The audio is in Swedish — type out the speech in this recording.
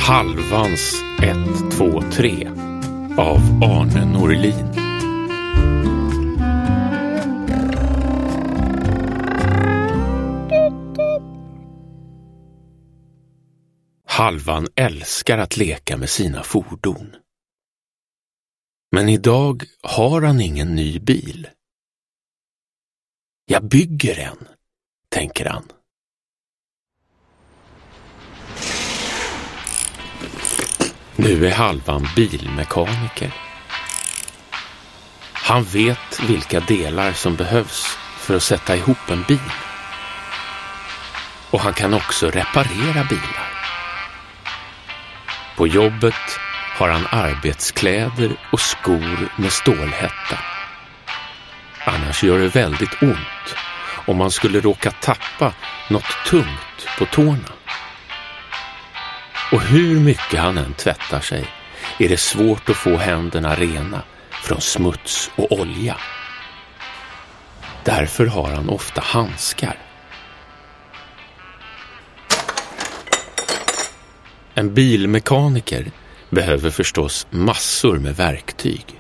Halvans 1, 2, 3 av Arne Norlin. Halvan älskar att leka med sina fordon. Men idag har han ingen ny bil. Jag bygger en, tänker han. Nu är Halvan bilmekaniker. Han vet vilka delar som behövs för att sätta ihop en bil. Och han kan också reparera bilar. På jobbet har han arbetskläder och skor med stålhätta. Annars gör det väldigt ont om man skulle råka tappa något tungt på tårna. Och hur mycket han än tvättar sig är det svårt att få händerna rena från smuts och olja. Därför har han ofta handskar. En bilmekaniker behöver förstås massor med verktyg.